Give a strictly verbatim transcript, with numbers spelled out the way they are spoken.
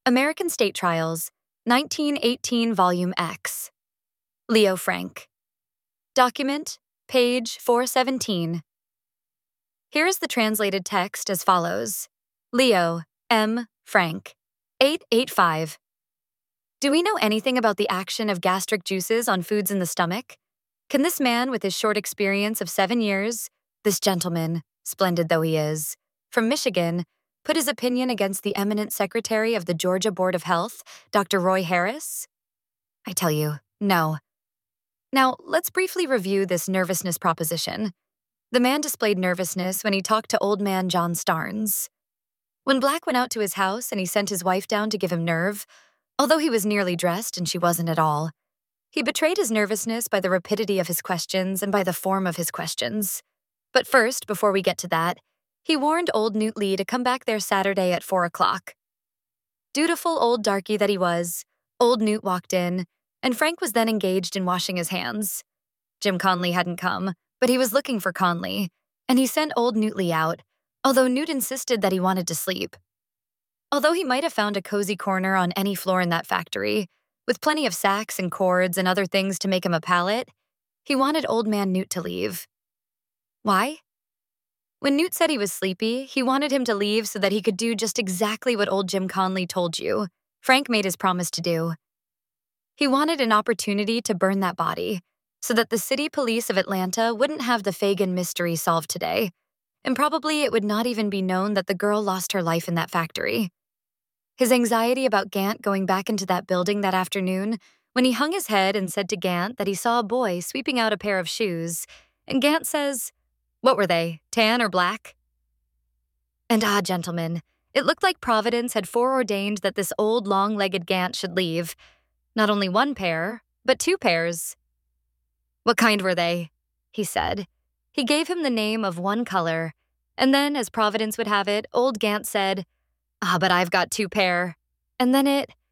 American State Trials, nineteen eighteen, Volume X. Leo Frank. Document, page four seventeen. Here is the translated text as follows. Leo M. Frank, eight eighty-five. Do we know anything about the action of gastric juices on foods in the stomach? Can this man, with his short experience of seven years, this gentleman, splendid though he is, from Michigan, put his opinion against the eminent secretary of the Georgia Board of Health, Doctor Roy Harris? I tell you, no. Now, let's briefly review this nervousness proposition. The man displayed nervousness when he talked to old man John Starnes. When Black went out to his house and he sent his wife down to give him nerve, although he was nearly dressed and she wasn't at all, he betrayed his nervousness by the rapidity of his questions and by the form of his questions. But first, before we get to that, he warned old Newt Lee to come back there Saturday at four o'clock. Dutiful old darky that he was, old Newt walked in, and Frank was then engaged in washing his hands. Jim Conley hadn't come, but he was looking for Conley, and he sent old Newt Lee out, although Newt insisted that he wanted to sleep. Although he might have found a cozy corner on any floor in that factory, with plenty of sacks and cords and other things to make him a pallet, he wanted old man Newt to leave. Why? When Newt said he was sleepy, he wanted him to leave so that he could do just exactly what old Jim Conley told you, Frank made his promise to do. He wanted an opportunity to burn that body, so that the city police of Atlanta wouldn't have the Fagan mystery solved today, and probably it would not even be known that the girl lost her life in that factory. His anxiety about Gant going back into that building that afternoon, when he hung his head and said to Gant that he saw a boy sweeping out a pair of shoes, and Gant says, "What were they, tan or black?" And ah, gentlemen, it looked like Providence had foreordained that this old long-legged Gant should leave, not only one pair, but two pairs. "What kind were they?" he said. He gave him the name of one color, and then, as Providence would have it, old Gant said, "Ah, but I've got two pair." And then it,